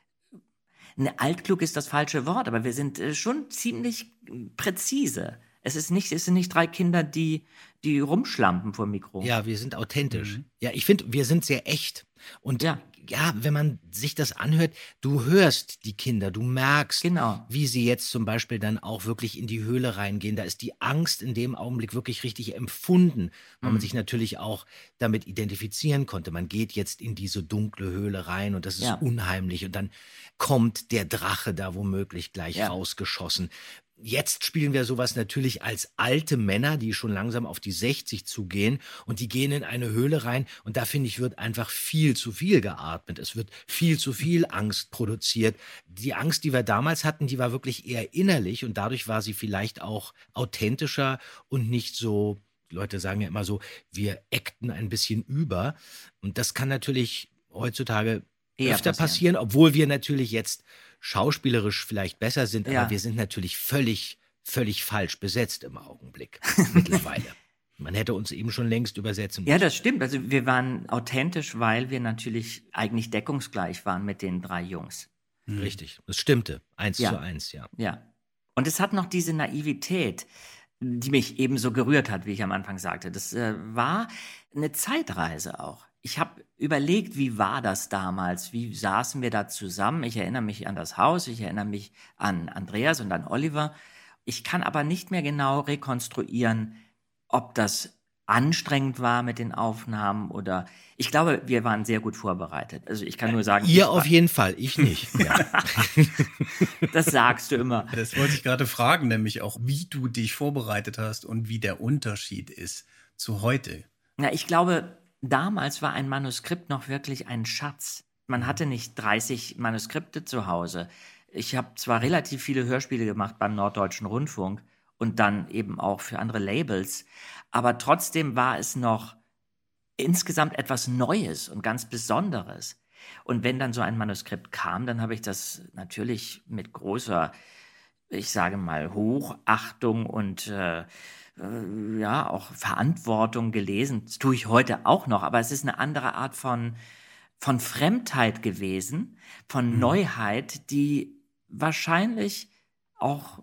ne, altklug ist das falsche Wort, aber wir sind äh, schon ziemlich präzise. Es ist nicht, es sind nicht drei Kinder, die, die rumschlampen vor dem Mikro. Ja, wir sind authentisch. Mhm. Ja, ich finde, wir sind sehr echt. Und ja. ja, wenn man sich das anhört, du hörst die Kinder, du merkst, genau. wie sie jetzt zum Beispiel dann auch wirklich in die Höhle reingehen. Da ist die Angst in dem Augenblick wirklich richtig empfunden, weil mhm. man sich natürlich auch damit identifizieren konnte. Man geht jetzt in diese dunkle Höhle rein und das ist ja. unheimlich. Und dann kommt der Drache da womöglich gleich ja. rausgeschossen. Jetzt spielen wir sowas natürlich als alte Männer, die schon langsam auf die sechzig zugehen und die gehen in eine Höhle rein und da, finde ich, wird einfach viel zu viel geatmet. Es wird viel zu viel Angst produziert. Die Angst, die wir damals hatten, die war wirklich eher innerlich und dadurch war sie vielleicht auch authentischer und nicht so, die Leute sagen ja immer so, wir acten ein bisschen über und das kann natürlich heutzutage eher öfter passieren, obwohl wir natürlich jetzt schauspielerisch vielleicht besser sind, ja. aber wir sind natürlich völlig, völlig falsch besetzt im Augenblick mittlerweile. Man hätte uns eben schon längst übersetzen müssen. Ja, das stimmt. Also wir waren authentisch, weil wir natürlich eigentlich deckungsgleich waren mit den drei Jungs. Mhm. Richtig, das stimmte. Eins ja. zu eins, ja. Ja. Und es hat noch diese Naivität, die mich eben so gerührt hat, wie ich am Anfang sagte. Das äh, war eine Zeitreise auch. Ich habe überlegt, wie war das damals? Wie saßen wir da zusammen? Ich erinnere mich an das Haus, ich erinnere mich an Andreas und an Oliver. Ich kann aber nicht mehr genau rekonstruieren, ob das anstrengend war mit den Aufnahmen oder... Ich glaube, wir waren sehr gut vorbereitet. Also ich kann nur sagen... Ihr auf jeden Fall, ich nicht. Ja. Das sagst du immer. Das wollte ich gerade fragen, nämlich auch, wie du dich vorbereitet hast und wie der Unterschied ist zu heute. Na, ich glaube... Damals war ein Manuskript noch wirklich ein Schatz. Man hatte nicht dreißig Manuskripte zu Hause. Ich habe zwar relativ viele Hörspiele gemacht beim Norddeutschen Rundfunk und dann eben auch für andere Labels, aber trotzdem war es noch insgesamt etwas Neues und ganz Besonderes. Und wenn dann so ein Manuskript kam, dann habe ich das natürlich mit großer, ich sage mal, Hochachtung und äh, ja, auch Verantwortung gelesen. Das tue ich heute auch noch, aber es ist eine andere Art von, von Fremdheit gewesen, von mhm. Neuheit, die wahrscheinlich auch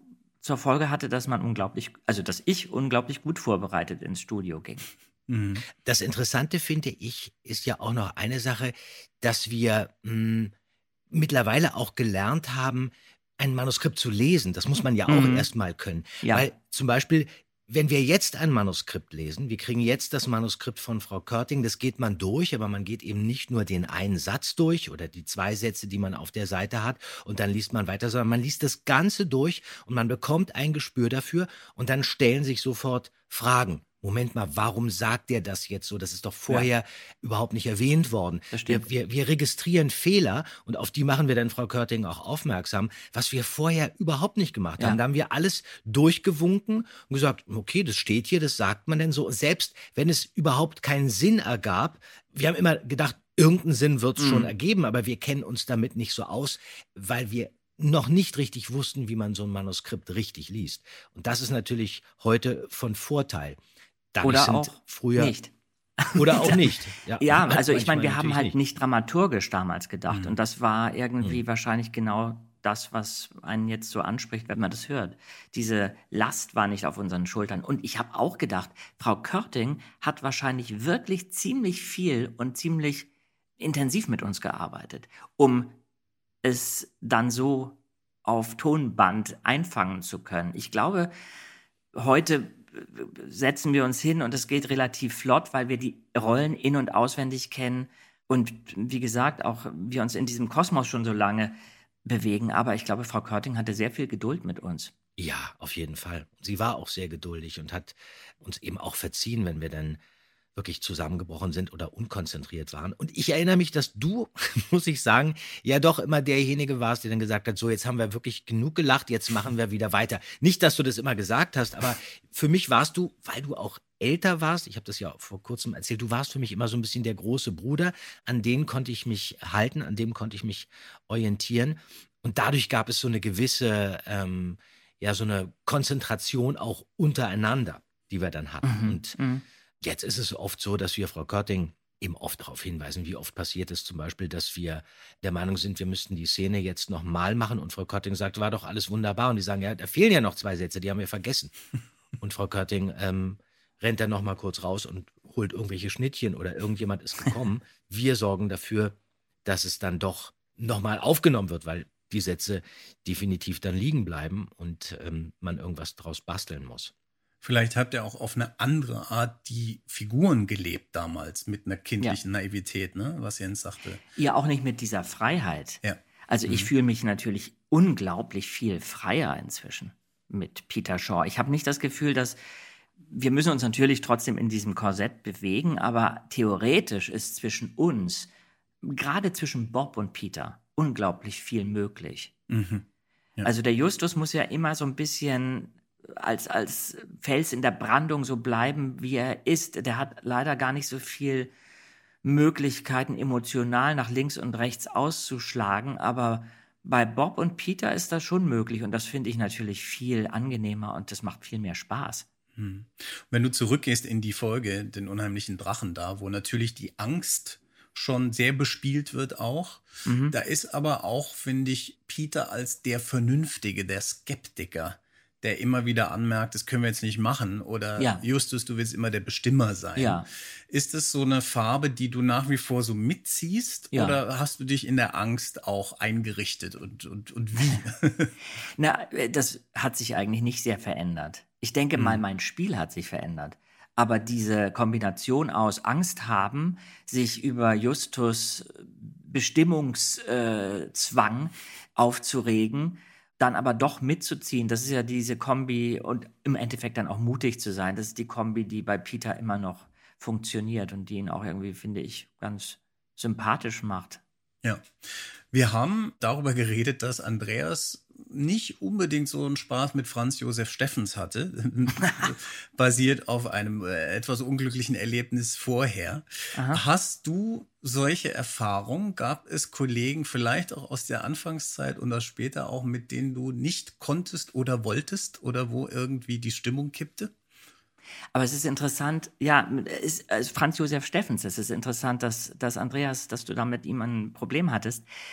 zur Folge hatte, dass man unglaublich, also dass ich unglaublich gut vorbereitet ins Studio ging. Das Interessante, finde ich, ist ja auch noch eine Sache, dass wir mh, mittlerweile auch gelernt haben, ein Manuskript zu lesen. Das muss man ja auch Mhm. erst mal können. Ja. Weil zum Beispiel, wenn wir jetzt ein Manuskript lesen, wir kriegen jetzt das Manuskript von Frau Körting, das geht man durch, aber man geht eben nicht nur den einen Satz durch oder die zwei Sätze, die man auf der Seite hat und dann liest man weiter, sondern man liest das Ganze durch und man bekommt ein Gespür dafür und dann stellen sich sofort Fragen. Moment mal, warum sagt der das jetzt so? Das ist doch vorher überhaupt nicht erwähnt worden. Das Wir, stimmt. wir, wir registrieren Fehler und auf die machen wir dann Frau Körting auch aufmerksam, was wir vorher überhaupt nicht gemacht Ja. haben. Da haben wir alles durchgewunken und gesagt, okay, das steht hier, das sagt man denn so. Und selbst wenn es überhaupt keinen Sinn ergab, wir haben immer gedacht, irgendeinen Sinn wird es schon ergeben, aber wir kennen uns damit nicht so aus, weil wir noch nicht richtig wussten, wie man so ein Manuskript richtig liest. Und das ist natürlich heute von Vorteil. Dadurch Oder sind auch früher nicht. Oder auch nicht. Ja, also ich meine, wir manchmal haben natürlich halt nicht. nicht dramaturgisch damals gedacht. Mhm. Und das war irgendwie wahrscheinlich genau das, was einen jetzt so anspricht, wenn man das hört. Diese Last war nicht auf unseren Schultern. Und ich habe auch gedacht, Frau Körting hat wahrscheinlich wirklich ziemlich viel und ziemlich intensiv mit uns gearbeitet, um es dann so auf Tonband einfangen zu können. Ich glaube, heute setzen wir uns hin und es geht relativ flott, weil wir die Rollen in- und auswendig kennen und wie gesagt auch wir uns in diesem Kosmos schon so lange bewegen. Aber ich glaube, Frau Körting hatte sehr viel Geduld mit uns. Ja, auf jeden Fall. Sie war auch sehr geduldig und hat uns eben auch verziehen, wenn wir dann wirklich zusammengebrochen sind oder unkonzentriert waren. Und ich erinnere mich, dass du, muss ich sagen, ja doch immer derjenige warst, der dann gesagt hat, so jetzt haben wir wirklich genug gelacht, jetzt machen wir wieder weiter. Nicht, dass du das immer gesagt hast, aber für mich warst du, weil du auch älter warst, ich habe das ja vor kurzem erzählt, du warst für mich immer so ein bisschen der große Bruder, an den konnte ich mich halten, an dem konnte ich mich orientieren. Und dadurch gab es so eine gewisse, ähm, ja, so eine Konzentration auch untereinander, die wir dann hatten. Mhm. Und Mhm. jetzt ist es oft so, dass wir Frau Körting eben oft darauf hinweisen, wie oft passiert es zum Beispiel, dass wir der Meinung sind, wir müssten die Szene jetzt nochmal machen und Frau Körting sagt, war doch alles wunderbar und die sagen, ja, da fehlen ja noch zwei Sätze, die haben wir vergessen. Und Frau Körting ähm, rennt dann nochmal kurz raus und holt irgendwelche Schnittchen oder irgendjemand ist gekommen. Wir sorgen dafür, dass es dann doch nochmal aufgenommen wird, weil die Sätze definitiv dann liegen bleiben und ähm, man irgendwas draus basteln muss. Vielleicht habt ihr auch auf eine andere Art die Figuren gelebt damals, mit einer kindlichen Naivität, ne? Was Jens sagte. Ja, auch nicht mit dieser Freiheit. Ja. Also ich fühle mich natürlich unglaublich viel freier inzwischen mit Peter Shaw. Ich habe nicht das Gefühl, dass wir müssen uns natürlich trotzdem in diesem Korsett bewegen, aber theoretisch ist zwischen uns, gerade zwischen Bob und Peter, unglaublich viel möglich. Mhm. Ja. Also der Justus muss ja immer so ein bisschen als, als Fels in der Brandung so bleiben, wie er ist. Der hat leider gar nicht so viel Möglichkeiten, emotional nach links und rechts auszuschlagen, aber bei Bob und Peter ist das schon möglich und das finde ich natürlich viel angenehmer und das macht viel mehr Spaß. Hm. Wenn du zurückgehst in die Folge, den unheimlichen Drachen da, wo natürlich die Angst schon sehr bespielt wird auch, Mhm. da ist aber auch, finde ich, Peter als der Vernünftige, der Skeptiker, der immer wieder anmerkt, das können wir jetzt nicht machen oder Ja. Justus, du willst immer der Bestimmer sein. Ja. Ist es so eine Farbe, die du nach wie vor so mitziehst Ja. oder hast du dich in der Angst auch eingerichtet und, und, und wie? Na, äh, das hat sich eigentlich nicht sehr verändert. Ich denke mal, mein Spiel hat sich verändert. Aber diese Kombination aus Angst haben, sich über Justus Bestimmungszwang aufzuregen, dann aber doch mitzuziehen, das ist ja diese Kombi und im Endeffekt dann auch mutig zu sein. Das ist die Kombi, die bei Peter immer noch funktioniert und die ihn auch irgendwie, finde ich, ganz sympathisch macht. Ja, wir haben darüber geredet, dass Andreas nicht unbedingt so einen Spaß mit Franz Josef Steffens hatte, basiert auf einem äh, etwas unglücklichen Erlebnis vorher. Aha. Hast du solche Erfahrungen? Gab es Kollegen vielleicht auch aus der Anfangszeit und auch später auch, mit denen du nicht konntest oder wolltest oder wo irgendwie die Stimmung kippte? Aber es ist interessant, ja, es ist also Franz Josef Steffens, es ist interessant, dass, dass Andreas, dass du da mit ihm ein Problem hattest.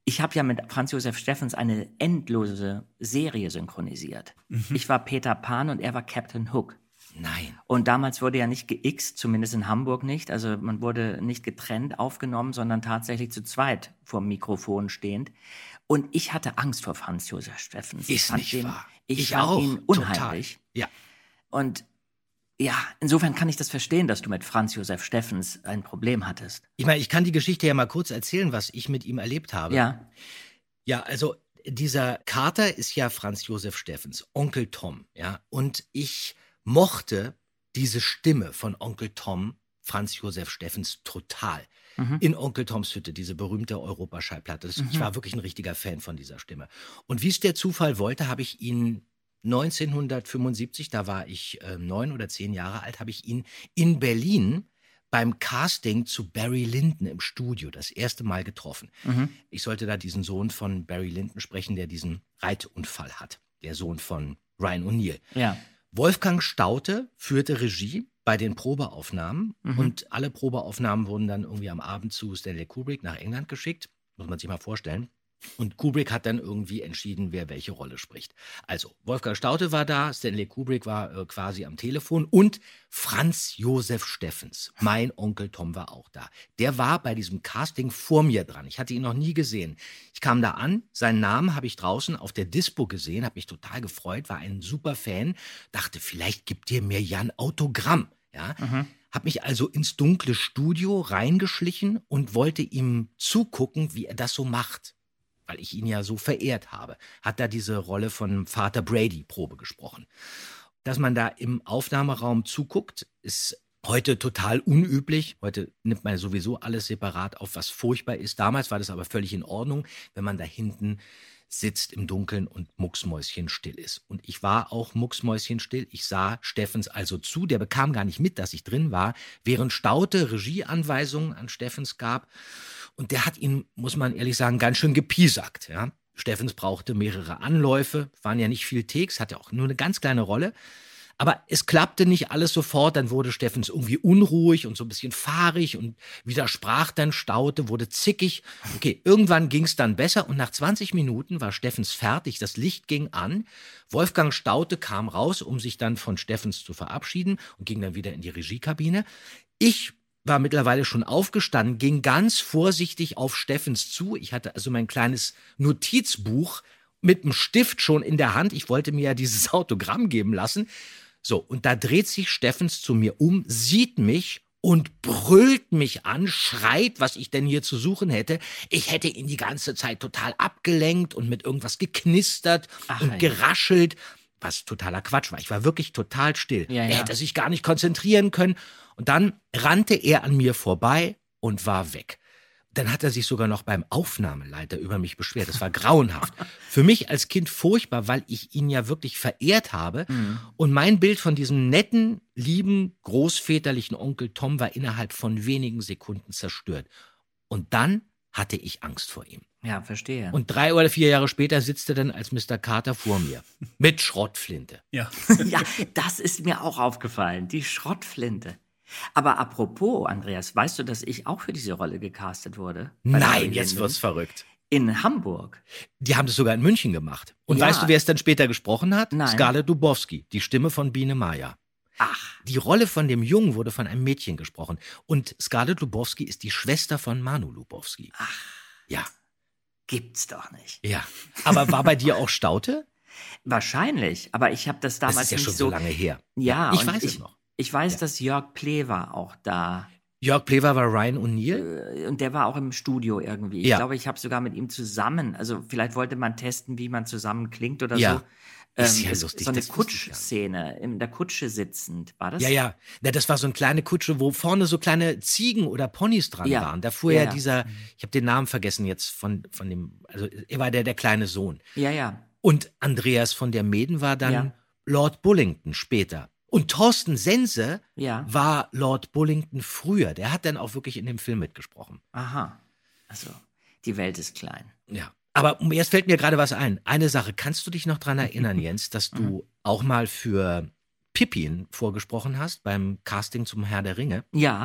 Ich habe ja mit Franz Josef Steffens eine endlose Serie synchronisiert. Mhm. Ich war Peter Pan und er war Captain Hook. Nein. Und damals wurde ja nicht geixt, zumindest in Hamburg nicht. Also man wurde nicht getrennt aufgenommen, sondern tatsächlich zu zweit vor dem Mikrofon stehend. Und ich hatte Angst vor Franz Josef Steffens. Ist nicht den, wahr. Ich, ich fand auch. ihn unheimlich. Total. Ja. Und ja, insofern kann ich das verstehen, dass du mit Franz Josef Steffens ein Problem hattest. Ich meine, ich kann die Geschichte ja mal kurz erzählen, was ich mit ihm erlebt habe. Ja. Ja, also dieser Kater ist ja Franz Josef Steffens, Onkel Tom, ja. Und ich mochte diese Stimme von Onkel Tom, Franz Josef Steffens, total. Mhm. In Onkel Toms Hütte, diese berühmte Europaschallplatte. Das, mhm. Ich war wirklich ein richtiger Fan von dieser Stimme. Und wie es der Zufall wollte, habe ich ihn neunzehnhundertfünfundsiebzig, da war ich äh, neun oder zehn Jahre alt, habe ich ihn in Berlin beim Casting zu Barry Lyndon im Studio das erste Mal getroffen. Mhm. Ich sollte da diesen Sohn von Barry Lyndon sprechen, der diesen Reitunfall hat. Der Sohn von Ryan O'Neal. Ja. Wolfgang Staudte führte Regie bei den Probeaufnahmen mhm. und alle Probeaufnahmen wurden dann irgendwie am Abend zu Stanley Kubrick nach England geschickt. Muss man sich mal vorstellen. Und Kubrick hat dann irgendwie entschieden, wer welche Rolle spricht. Also, Wolfgang Staudte war da, Stanley Kubrick war äh, quasi am Telefon und Franz Josef Steffens, mein Onkel Tom, war auch da. Der war bei diesem Casting vor mir dran. Ich hatte ihn noch nie gesehen. Ich kam da an, seinen Namen habe ich draußen auf der Dispo gesehen, habe mich total gefreut, war ein super Fan, dachte, vielleicht gibt dir mir ja ein Autogramm. Ja? Mhm. Hab mich also ins dunkle Studio reingeschlichen und wollte ihm zugucken, wie er das so macht. Weil ich ihn ja so verehrt habe, hat da diese Rolle von Vater Brady Probe gesprochen. Dass man da im Aufnahmeraum zuguckt, ist heute total unüblich. Heute nimmt man sowieso alles separat auf, was furchtbar ist. Damals war das aber völlig in Ordnung, wenn man da hinten sitzt im Dunkeln und mucksmäuschenstill ist. Und ich war auch mucksmäuschenstill. Ich sah Steffens also zu. Der bekam gar nicht mit, dass ich drin war, während Staudte Regieanweisungen an Steffens gab. Und der hat ihn, muss man ehrlich sagen, ganz schön gepiesackt. Ja? Steffens brauchte mehrere Anläufe, waren ja nicht viel Takes, hatte auch nur eine ganz kleine Rolle. Aber es klappte nicht alles sofort, dann wurde Steffens irgendwie unruhig und so ein bisschen fahrig und widersprach dann Staudte, wurde zickig. Okay, irgendwann ging es dann besser und nach zwanzig Minuten war Steffens fertig, das Licht ging an. Wolfgang Staudte kam raus, um sich dann von Steffens zu verabschieden und ging dann wieder in die Regiekabine. Ich war mittlerweile schon aufgestanden, ging ganz vorsichtig auf Steffens zu. Ich hatte also mein kleines Notizbuch mit einem Stift schon in der Hand. Ich wollte mir ja dieses Autogramm geben lassen. So, und da dreht sich Steffens zu mir um, sieht mich und brüllt mich an, schreit, was ich denn hier zu suchen hätte. Ich hätte ihn die ganze Zeit total abgelenkt und mit irgendwas geknistert Ach, und geraschelt, was totaler Quatsch war. Ich war wirklich total still. Ja, ja. Er hätte sich gar nicht konzentrieren können. Und dann rannte er an mir vorbei und war weg. Dann hat er sich sogar noch beim Aufnahmeleiter über mich beschwert. Das war grauenhaft. Für mich als Kind furchtbar, weil ich ihn ja wirklich verehrt habe. Mhm. Und mein Bild von diesem netten, lieben, großväterlichen Onkel Tom war innerhalb von wenigen Sekunden zerstört. Und dann hatte ich Angst vor ihm. Ja, verstehe. Und drei oder vier Jahre später sitzt er dann als Mister Carter vor mir. Mit Schrottflinte. Ja. Ja, das ist mir auch aufgefallen. Die Schrottflinte. Aber apropos, Andreas, weißt du, dass ich auch für diese Rolle gecastet wurde? Nein, jetzt wird's verrückt. In Hamburg. Die haben das sogar in München gemacht. Und Ja. weißt du, wer es dann später gesprochen hat? Nein. Scarlett Dubowski, die Stimme von Biene Maya. Ach. Die Rolle von dem Jungen wurde von einem Mädchen gesprochen. Und Scarlett Dubowski ist die Schwester von Manu Lubowski. Ach. Ja. Gibt's doch nicht. Ja. Aber war bei dir auch Staudte? Wahrscheinlich, aber ich habe das damals Das ist ja nicht schon so lange her. Ja, Ich und weiß ich, es noch. Ich weiß, Ja. dass Jörg Plewa auch da. Jörg Plewa war Ryan O'Neal? Äh, Und der war auch im Studio irgendwie. Ich Ja. glaube, ich habe sogar mit ihm zusammen, also vielleicht wollte man testen, wie man zusammen klingt oder Ja. so. Ähm, Ist ja es- lustig, So eine das wusste ich Kutschszene, in der Kutsche sitzend, war das? Ja, ja. Na, das war so eine kleine Kutsche, wo vorne so kleine Ziegen oder Ponys dran Ja. waren. Da fuhr Ja, ja, ja. dieser, ich habe den Namen vergessen jetzt von, von dem, also er war der, der kleine Sohn. Ja, ja. Und Andreas von der Meeden war dann Ja. Lord Bullington später. Und Thorsten Sense Ja. war Lord Bullington früher. Der hat dann auch wirklich in dem Film mitgesprochen. Aha. Also, die Welt ist klein. Ja. Aber jetzt fällt mir gerade was ein. Eine Sache, kannst du dich noch dran erinnern, Jens, dass du auch mal für Pippin vorgesprochen hast beim Casting zum Herr der Ringe? Ja.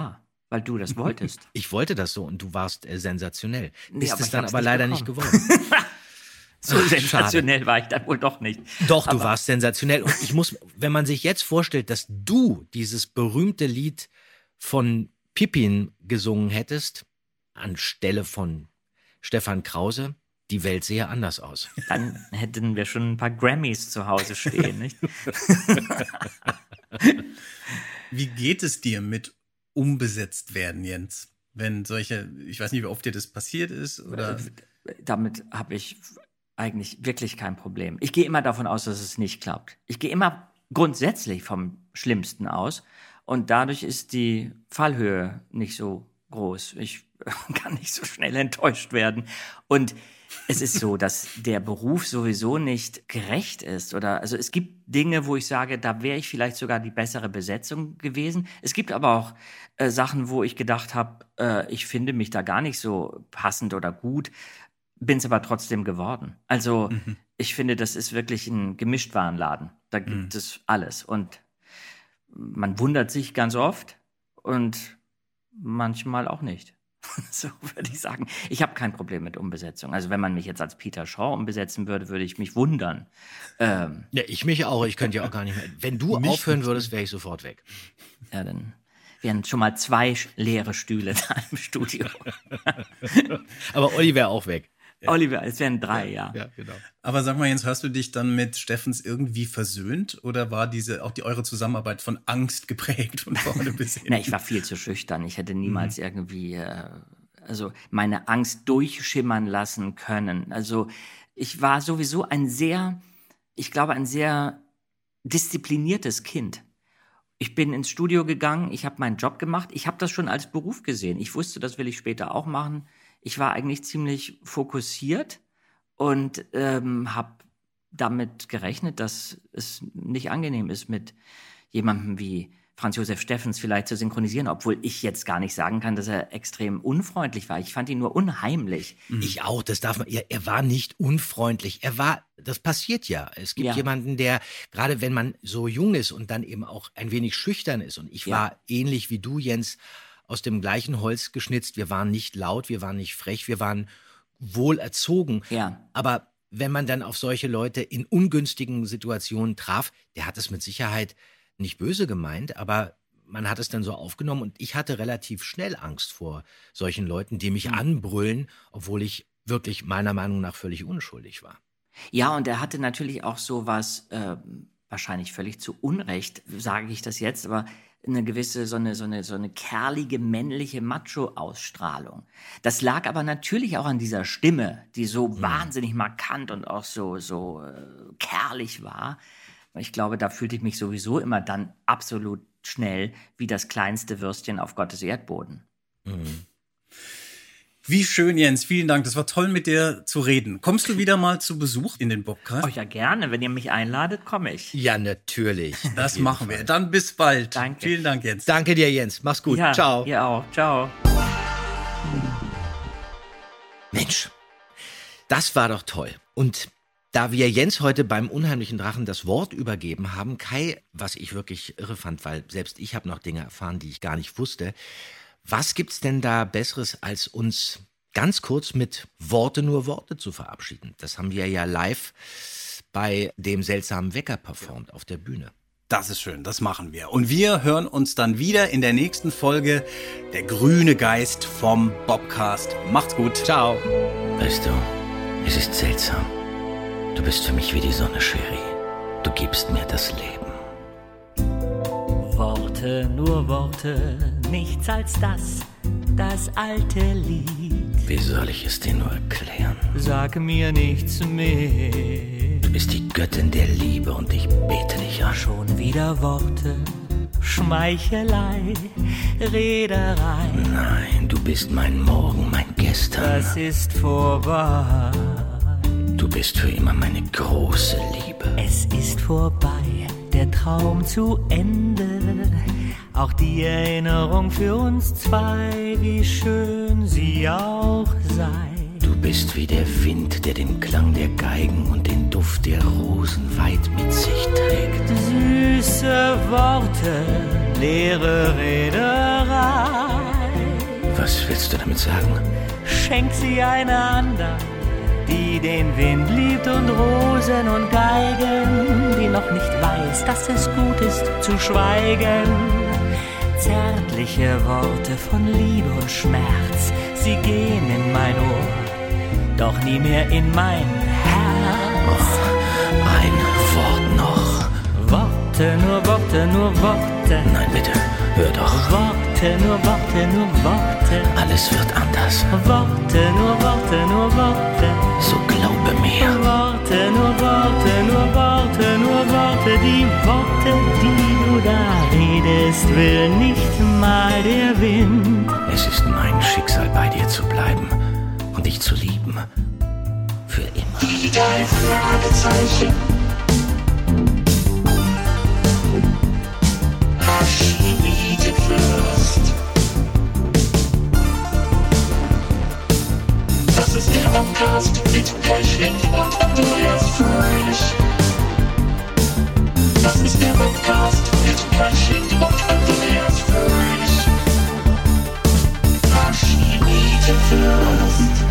weil du das wolltest. Ich wollte das so und du warst äh, sensationell. Nee, Bist aber es ich dann hab's aber nicht leider bekommen. nicht geworden. So Ach, sensationell war ich dann wohl doch nicht. Doch, du Aber- warst sensationell. Und ich muss, wenn man sich jetzt vorstellt, dass du dieses berühmte Lied von Pippin gesungen hättest, anstelle von Stefan Krause, die Welt sähe anders aus. Dann hätten wir schon ein paar Grammys zu Hause stehen, nicht? Wie geht es dir mit umbesetzt werden, Jens? Wenn solche, ich weiß nicht, wie oft dir das passiert ist, oder? Damit habe ich eigentlich wirklich kein Problem. Ich gehe immer davon aus, dass es nicht klappt. Ich gehe immer grundsätzlich vom Schlimmsten aus und dadurch ist die Fallhöhe nicht so groß. Ich kann nicht so schnell enttäuscht werden. Und es ist so, dass der Beruf sowieso nicht gerecht ist. Oder also es gibt Dinge, wo ich sage, da wäre ich vielleicht sogar die bessere Besetzung gewesen. Es gibt aber auch äh, Sachen, wo ich gedacht habe, äh, ich finde mich da gar nicht so passend oder gut, bin es aber trotzdem geworden. Also mhm. ich finde, das ist wirklich ein Gemischtwarenladen. Da gibt mhm. es alles. Und man wundert sich ganz oft und manchmal auch nicht. So würde ich sagen. Ich habe kein Problem mit Umbesetzung. Also wenn man mich jetzt als Peter Shaw umbesetzen würde, würde ich mich wundern. Ähm, ja, ich mich auch. Ich könnte ja auch gar nicht mehr. Wenn du Mich aufhören nicht. würdest, wäre ich sofort weg. ja, dann wären schon mal zwei leere Stühle da im Studio. Aber Olli wäre auch weg. Ja. Oliver, es wären drei, ja. Ja, genau. Aber sag mal, Jens, hast du dich dann mit Steffens irgendwie versöhnt oder war diese auch die eure Zusammenarbeit von Angst geprägt von vorne bis hin? Na, ich war viel zu schüchtern. Ich hätte niemals mhm. irgendwie, äh, also meine Angst durchschimmern lassen können. Also ich war sowieso ein sehr, ich glaube, ein sehr diszipliniertes Kind. Ich bin ins Studio gegangen, ich habe meinen Job gemacht, ich habe das schon als Beruf gesehen. Ich wusste, das will ich später auch machen. Ich war eigentlich ziemlich fokussiert und ähm, habe damit gerechnet, dass es nicht angenehm ist, mit jemandem wie Franz Josef Steffens vielleicht zu synchronisieren, obwohl ich jetzt gar nicht sagen kann, dass er extrem unfreundlich war. Ich fand ihn nur unheimlich. Ich auch, das darf man, er, er war nicht unfreundlich. Er war, das passiert ja. Es gibt Ja. jemanden, der, gerade wenn man so jung ist und dann eben auch ein wenig schüchtern ist, und ich Ja. war ähnlich wie du, Jens, aus dem gleichen Holz geschnitzt. Wir waren nicht laut, wir waren nicht frech, wir waren wohl erzogen. Ja. Aber wenn man dann auf solche Leute in ungünstigen Situationen traf, der hat es mit Sicherheit nicht böse gemeint, aber man hat es dann so aufgenommen und ich hatte relativ schnell Angst vor solchen Leuten, die mich anbrüllen, obwohl ich wirklich meiner Meinung nach völlig unschuldig war. Ja, und er hatte natürlich auch sowas, äh, wahrscheinlich völlig zu Unrecht, sage ich das jetzt, aber eine gewisse, so eine, so eine, so eine kerlige, männliche Macho-Ausstrahlung. Das lag aber natürlich auch an dieser Stimme, die so mhm. wahnsinnig markant und auch so, so äh, kerlich war. Ich glaube, da fühlte ich mich sowieso immer dann absolut schnell wie das kleinste Würstchen auf Gottes Erdboden. Mhm. Wie schön, Jens. Vielen Dank. Das war toll, mit dir zu reden. Kommst du wieder mal zu Besuch in den Bobcast? Oh ja, gerne. Wenn ihr mich einladet, komme ich. Ja, natürlich. Das machen wir. Dann bis bald. Danke. Vielen Dank, Jens. Danke dir, Jens. Mach's gut. Ja, Ciao. ihr auch. Ciao. Mensch, das war doch toll. Und da wir Jens heute beim unheimlichen Drachen das Wort übergeben haben, Kai, was ich wirklich irre fand, weil selbst ich habe noch Dinge erfahren, die ich gar nicht wusste. Was gibt's denn da Besseres, als uns ganz kurz mit Worte nur Worte zu verabschieden? Das haben wir ja live bei dem seltsamen Wecker performt auf der Bühne. Das ist schön, das machen wir. Und wir hören uns dann wieder in der nächsten Folge Der grüne Geist vom Bobcast. Macht's gut. Ciao. Weißt du, es ist seltsam. Du bist für mich wie die Sonne, Cherie. Du gibst mir das Leben. Worte, nur Worte, nichts als das, das alte Lied. Wie soll ich es dir nur erklären? Sag mir nichts mehr. Du bist die Göttin der Liebe und ich bete dich an. Schon wieder Worte, Schmeichelei, Rederei. Nein, du bist mein Morgen, mein Gestern. Das ist vorbei. Du bist für immer meine große Liebe. Es ist vorbei, der Traum zu Ende. Auch die Erinnerung für uns zwei, wie schön sie auch sei. Du bist wie der Wind, der den Klang der Geigen und den Duft der Rosen weit mit sich trägt. Süße Worte, leere Rederei. Was willst du damit sagen? Schenk sie einer anderen, die den Wind liebt und Rosen und Geigen, die noch nicht weiß, dass es gut ist zu schweigen. Zärtliche Worte von Liebe und Schmerz, sie gehen in mein Ohr, doch nie mehr in mein Herz. Oh, ein Wort noch. Worte, nur Worte, nur Worte. Nein, bitte, hör doch. Worte, nur Worte, nur Worte. Alles wird anders. Worte, nur Worte, nur Worte. So glaube mir. Worte, nur Worte, nur Worte, nur Worte. Die Worte, die du da redest, will nicht mal der Wind. Es ist mein Schicksal, bei dir zu bleiben und dich zu lieben. Für immer. Die drei Fragezeichen. Fürst. Das ist der Podcast mit Cashing und Andreas Fröhlich. Das ist der Podcast mit Cashing und Andreas Fröhlich. Maschinite Fürst.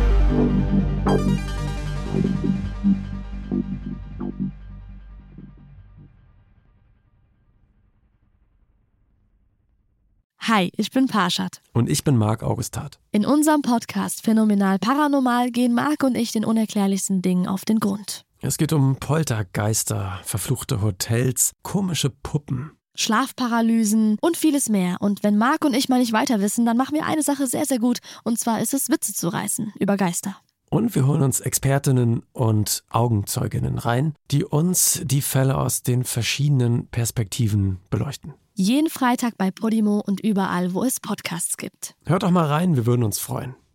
Hi, ich bin Parshad. Und ich bin Marc Augustat. In unserem Podcast Phänomenal Paranormal gehen Marc und ich den unerklärlichsten Dingen auf den Grund. Es geht um Poltergeister, verfluchte Hotels, komische Puppen, Schlafparalysen und vieles mehr. Und wenn Marc und ich mal nicht weiter wissen, dann machen wir eine Sache sehr, sehr gut. Und zwar ist es, Witze zu reißen über Geister. Und wir holen uns Expertinnen und Augenzeuginnen rein, die uns die Fälle aus den verschiedenen Perspektiven beleuchten. Jeden Freitag bei Podimo und überall, wo es Podcasts gibt. Hört doch mal rein, wir würden uns freuen.